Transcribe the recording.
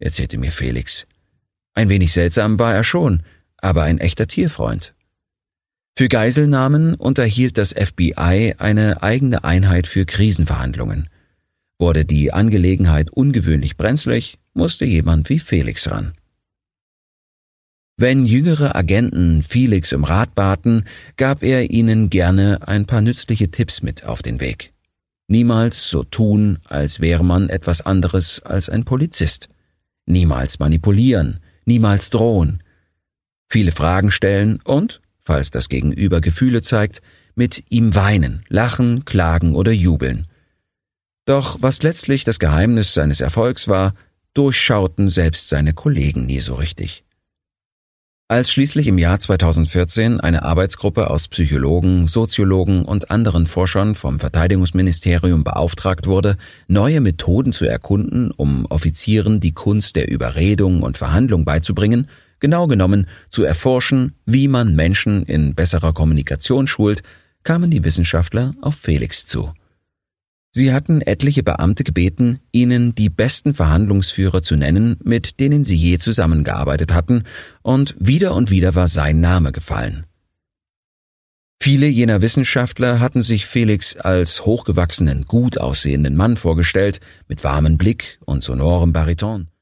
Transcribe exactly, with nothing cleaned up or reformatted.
erzählte mir Felix. Ein wenig seltsam war er schon, aber ein echter Tierfreund. Für Geiselnahmen unterhielt das F B I eine eigene Einheit für Krisenverhandlungen. Wurde die Angelegenheit ungewöhnlich brenzlig, musste jemand wie Felix ran. Wenn jüngere Agenten Felix um Rat baten, gab er ihnen gerne ein paar nützliche Tipps mit auf den Weg. Niemals so tun, als wäre man etwas anderes als ein Polizist. Niemals manipulieren, niemals drohen. Viele Fragen stellen und, falls das Gegenüber Gefühle zeigt, mit ihm weinen, lachen, klagen oder jubeln. Doch was letztlich das Geheimnis seines Erfolgs war, durchschauten selbst seine Kollegen nie so richtig. Als schließlich im Jahr zweitausendvierzehn eine Arbeitsgruppe aus Psychologen, Soziologen und anderen Forschern vom Verteidigungsministerium beauftragt wurde, neue Methoden zu erkunden, um Offizieren die Kunst der Überredung und Verhandlung beizubringen, genau genommen zu erforschen, wie man Menschen in besserer Kommunikation schult, kamen die Wissenschaftler auf Felix zu. Sie hatten etliche Beamte gebeten, ihnen die besten Verhandlungsführer zu nennen, mit denen sie je zusammengearbeitet hatten, und wieder und wieder war sein Name gefallen. Viele jener Wissenschaftler hatten sich Felix als hochgewachsenen, gut aussehenden Mann vorgestellt, mit warmem Blick und sonorem Bariton.